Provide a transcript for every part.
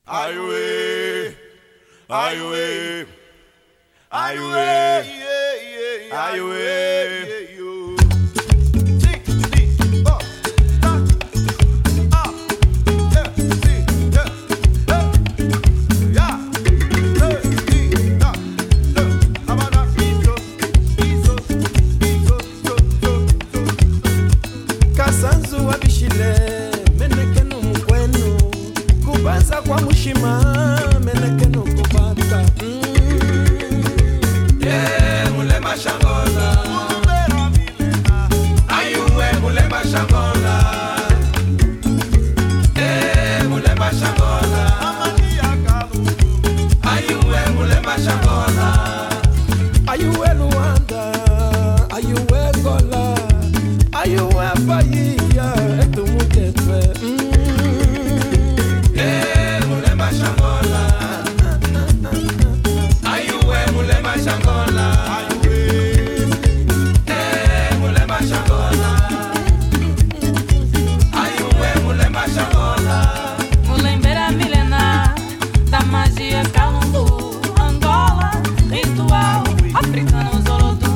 Ai uê, ai uê, ai uê, ai uê. Kasanzu wa bishile meneke no mukwenu kubanza kwa mushima meneke no kubata Mulema shangola ayuwe mulema shangola mulema shangola ayuwe mulema shangola ayuwe Luanda ayuwe Gola ayuwe Bahia etumuketwe mulema shangola ayuwe mulema shangola mulema shangola ayuwe mulema shangola Mulembera milenar da magia Calungu, Angola, ritual africano Zolodu.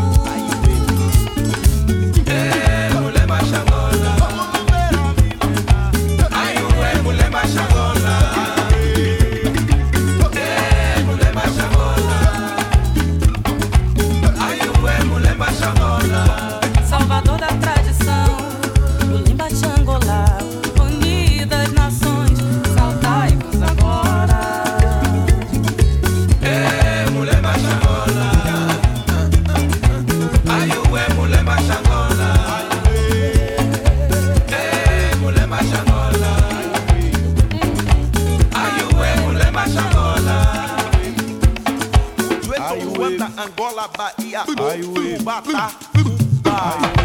mulema shangola ayuwe mulema shangola mulema shangola ayuwe mulema shangola Salvador da tradição, Lulimba Xangolá, unidas nações, saudai-vos agora. mulema shangola ayuwe mulema shangola mulema shangola ayuwe mulema shangola Luanda, Angola, Bahia, Ayuê. Batá,